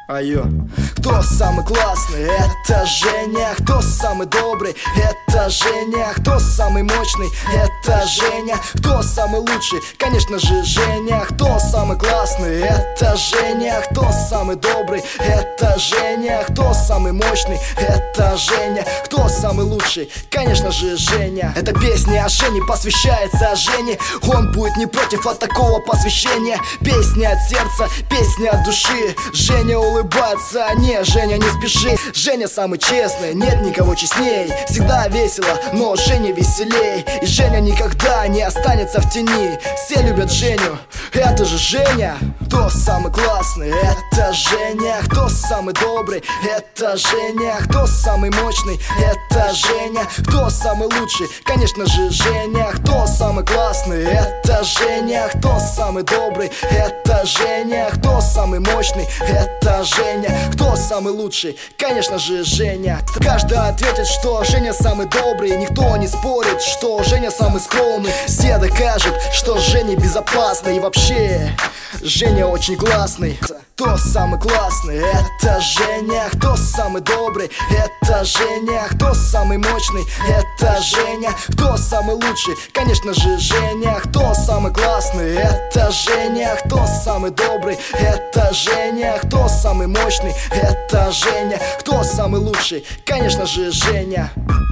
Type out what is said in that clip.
Айо. Кто самый классный? Это Женя. Кто самый добрый? Это Женя. Кто самый мощный? Это Женя. Кто самый лучший? Конечно же Женя. Кто самый классный? Это Женя. Кто самый добрый? Это Женя. Кто самый мощный? Это Женя. Кто самый лучший? Конечно же Женя. Эта песня о Жене посвящается Жене. Он будет не против от такого посвящения. Песня от сердца, песня от души. Женя улыбается, не, Женя, не спеши. Женя самый честный, нет никого честней. Всегда весело, но Женя веселей. И Женя никогда не останется в тени. Все любят Женю, это же Женя. Кто самый классный? Это Женя. Кто самый добрый? Это Женя. Кто самый мощный? Это Женя. Кто самый лучший? Конечно же Женя. Кто самый классный? Это Женя. Кто самый добрый? Это Женя. Кто самый мощный? Это Женя. Кто самый лучший? Конечно же Женя. Каждый ответит, что Женя самый добрый. Никто не спорит, что Женя самый скромный. Все докажут, что Женя безопасный. И вообще, Женя очень классный. Кто самый классный? Это Женя. Кто самый добрый? Это Женя. Кто самый мощный? Это Женя. Кто самый лучший? Конечно же Женя. Кто самый классный? Это Женя. Кто самый добрый? Это Женя. Кто самый мощный? Это Женя. Кто самый лучший? Конечно же Женя.